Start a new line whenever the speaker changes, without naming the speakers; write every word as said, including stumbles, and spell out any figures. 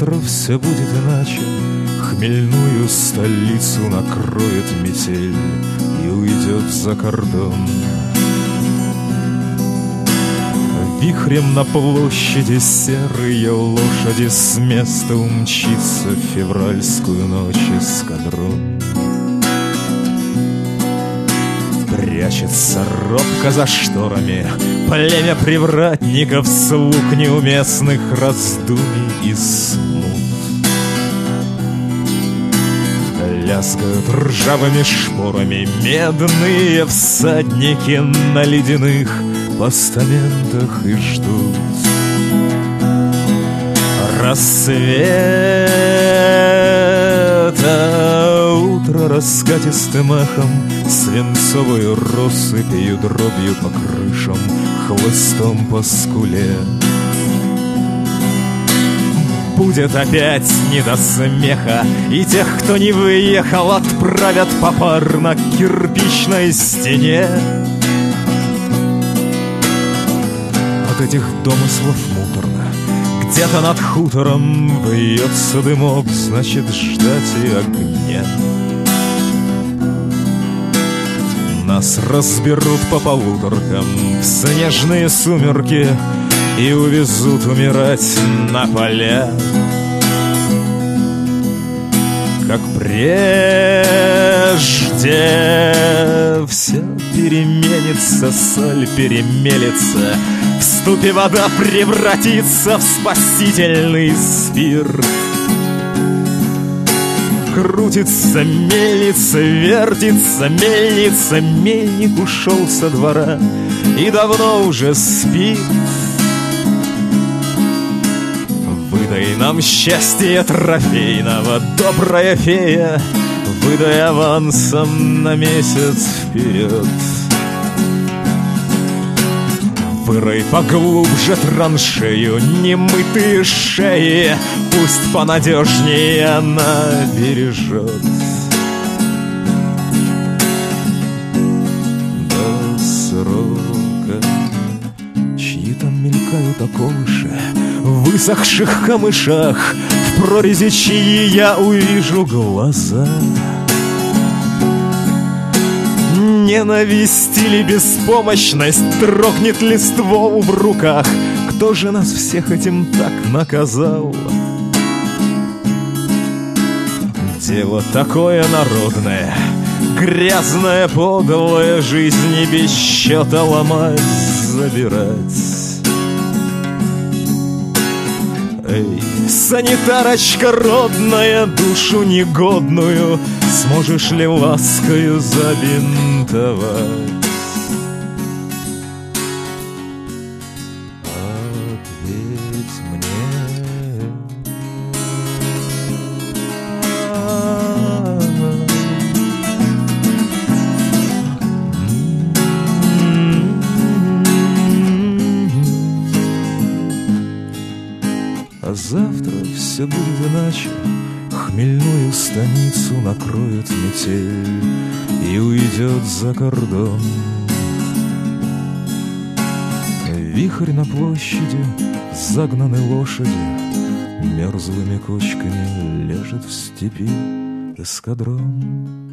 завтра все будет иначе. Хмельную столицу накроет метель и уйдет за кордон. Вихрем на площади серые лошади с места умчится в февральскую ночь эскадрон. Прячется робко за шторами племя привратников, слуг неуместных раздумий и смут. Лязгают ржавыми шпорами медные всадники на ледяных постаментах и ждут рассвета. Утро раскатистым эхом свинцовую россыпью дробью по крышам, хлыстом по скуле. Будет опять не до смеха, и тех, кто не выехал, отправят попарно к кирпичной стене. От этих домыслов муторно где-то над хутором вьется дымок, значит, ждать и огня. Нас разберут по полуторкам в снежные сумерки и увезут умирать на поля. Как прежде все переменится, соль перемелется, в ступе вода превратится в спасительный спирт. Крутится мельница, вертится мельница, мельник ушел со двора и давно уже спит. Выдай нам счастье трофейного, добрая фея, выдай авансом на месяц вперед. Вырой поглубже траншею, немытые шеи пусть понадежнее она бережет. До срока чьи там мелькают околыши в высохших камышах, в прорези чьи я увижу глаза. Ненависть или беспомощность трогнет листву в руках. Кто же нас всех этим так наказал? Дело такое народное, грязное, подлое, жизни без счета ломать, забирать. Эй, санитарочка родная, душу негодную сможешь ли ласкою забинтовать? Ответь мне. А завтра все будет иначе. Хмельную станицу накроет метель и уйдет за кордон. Вихрь на площади, загнаны лошади, мерзлыми кочками лежит в степи эскадрон.